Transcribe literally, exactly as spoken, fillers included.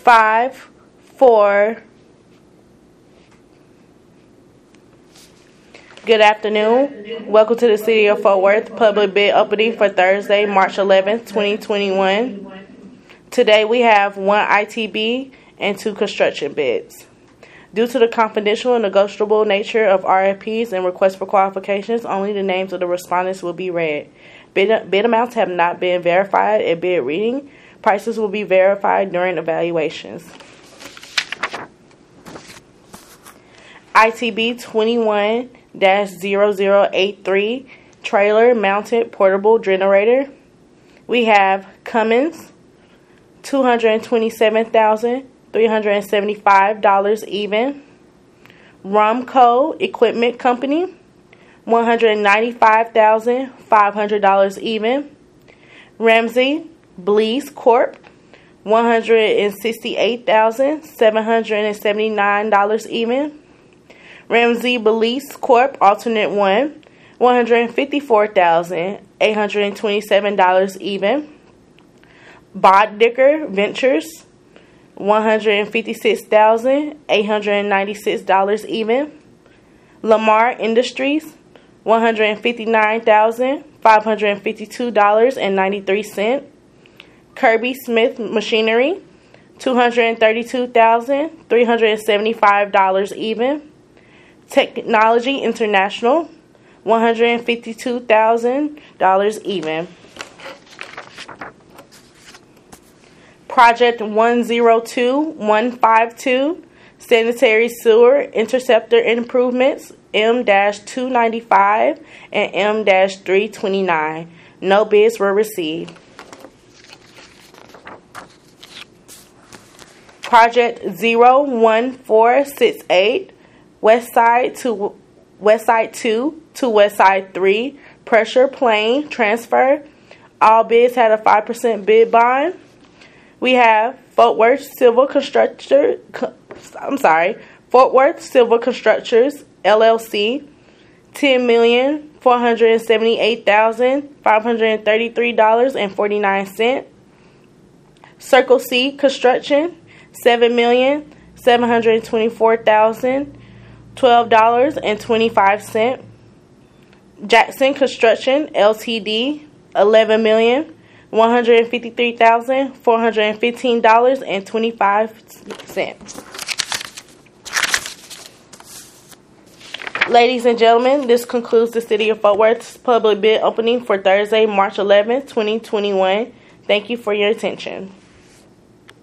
five, four. Good afternoon. Welcome to the City of Fort Worth public bid opening for Thursday, March eleventh, twenty twenty-one. Today we have one I T B and two construction bids. Due to the confidential and negotiable nature of R F Ps and requests for qualifications, only the names of the respondents will be read. Bid, bid amounts have not been verified at bid reading. Prices will be verified during evaluations. I T B twenty-one dash zero zero eight three trailer mounted portable generator. We have Cummins, two hundred twenty-seven thousand three hundred seventy-five dollars even. Rumco Equipment Company, one hundred ninety-five thousand five hundred dollars even. Ramsey Blease Corp, one hundred sixty-eight thousand seven hundred seventy-nine dollars even. Ramsey Blease Corp Alternate one, one hundred fifty-four thousand eight hundred twenty-seven dollars even. Boddicker Ventures, one hundred fifty-six thousand eight hundred ninety-six dollars even. Lamar Industries, one hundred fifty-nine thousand five hundred fifty-two dollars and ninety-three cents. Kirby Smith Machinery, two hundred thirty-two thousand three hundred seventy-five dollars even. Technology International, one hundred fifty-two thousand dollars even. Project one zero two one five two, Sanitary Sewer Interceptor Improvements, M two ninety-five and M three twenty-nine. No bids were received. Project zero one four six eight, West Side to West Side two to West Side three, Pressure Plane Transfer. All bids had a five percent bid bond. We have Fort Worth Civil Constructor, I'm sorry, Fort Worth Civil Constructors, L L C, ten million four hundred seventy-eight thousand five hundred thirty-three dollars and forty-nine cents. Circle C Construction, seven million seven hundred twenty-four thousand twelve dollars and twenty-five cents. Jackson Construction, L T D, eleven million one hundred fifty-three thousand four hundred fifteen dollars and twenty-five cents. Ladies and gentlemen, this concludes the City of Fort Worth's public bid opening for Thursday, March eleventh, twenty twenty-one. Thank you for your attention.